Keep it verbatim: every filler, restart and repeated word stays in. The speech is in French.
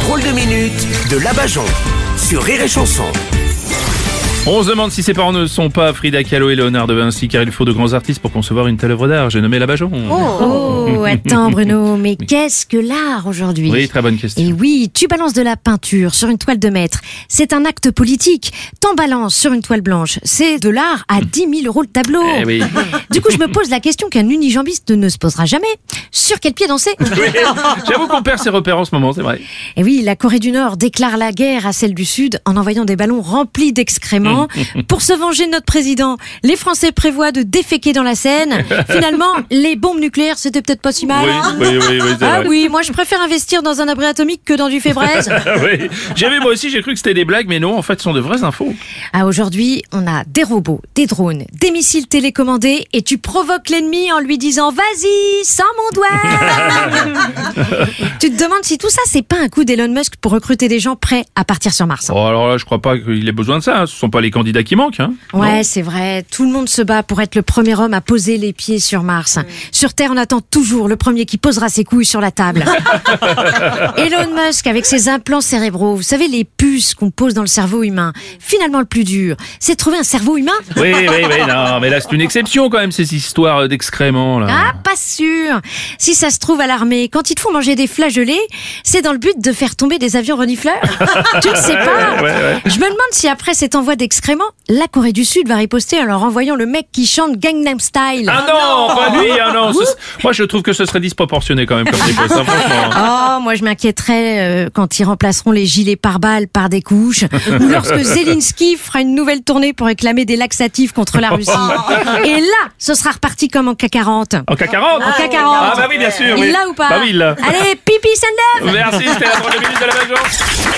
drôle de minute de Labajon sur Rire et Chanson. On se demande si ses parents ne sont pas Frida Kahlo et Léonard de Vinci, car il faut de grands artistes pour concevoir une telle œuvre d'art. J'ai nommé Labajon. Oh, attends Bruno, mais qu'est-ce que l'art aujourd'hui? Oui, très bonne question. Et oui, tu balances de la peinture sur une toile de maître, c'est un acte politique. T'en balances sur une toile blanche, c'est de l'art à dix mille euros le tableau. Eh oui. Du coup, je me pose la question qu'un unijambiste ne se posera jamais. Sur quel pied danser? Oui, j'avoue qu'on perd ses repères en ce moment, c'est vrai. Et oui, la Corée du Nord déclare la guerre à celle du Sud en envoyant des ballons remplis d'excréments. Pour se venger de notre président, les Français prévoient de déféquer dans la Seine. Finalement, les bombes nucléaires, c'était peut-être pas si mal. Oui, hein oui, oui, oui, c'est ah vrai. oui, moi je préfère investir dans un abri atomique que dans du Fébraise. Oui. J'ai vu, moi aussi, j'ai cru que c'était des blagues, mais non, en fait, ce sont de vraies infos. Ah, aujourd'hui, on a des robots, des drones, des missiles télécommandés et tu provoques l'ennemi en lui disant « Vas-y, sans mon doigt !» Tu te demandes si tout ça, c'est pas un coup d'Elon Musk pour recruter des gens prêts à partir sur Mars. Oh, alors là, je crois pas qu'il ait besoin de ça. Hein. Ce sont pas les candidats qui manquent, hein. Ouais, Non. c'est vrai. Tout le monde se bat pour être le premier homme à poser les pieds sur Mars. Sur Terre, on attend toujours le premier qui posera ses couilles sur la table. Elon Musk, avec ses implants cérébraux, vous savez, les puces qu'on pose dans le cerveau humain. Finalement, le plus dur, c'est de trouver un cerveau humain. Oui, oui, oui, non, mais là, c'est une exception quand même, ces histoires d'excréments, là. Ah, pas sûr. Si ça se trouve à l'armée, quand ils te font manger des flageolets, c'est dans le but de faire tomber des avions renifleurs. Tu ne sais pas. Ouais, ouais. Je me demande si après cet envoi d'excréments, la Corée du Sud va riposter en leur envoyant le mec qui chante Gangnam Style. Ah non, pas lui, ah non. ce- Moi, je trouve que ce serait disproportionné quand même comme riposte, hein, franchement. Oh, moi je m'inquiéterais euh, quand ils remplaceront les gilets pare-balles par des couches, ou lorsque Zelensky fera une nouvelle tournée pour réclamer des laxatifs contre la Russie. Et là, ce sera reparti comme en K quarante. En K quarante En K quarante. Ah bah oui, bien sûr. Il oui. l'a ou pas? Bah oui, il l'a. Allez, pipi, ça lève. Merci, c'était la drôle de minute de Labajon.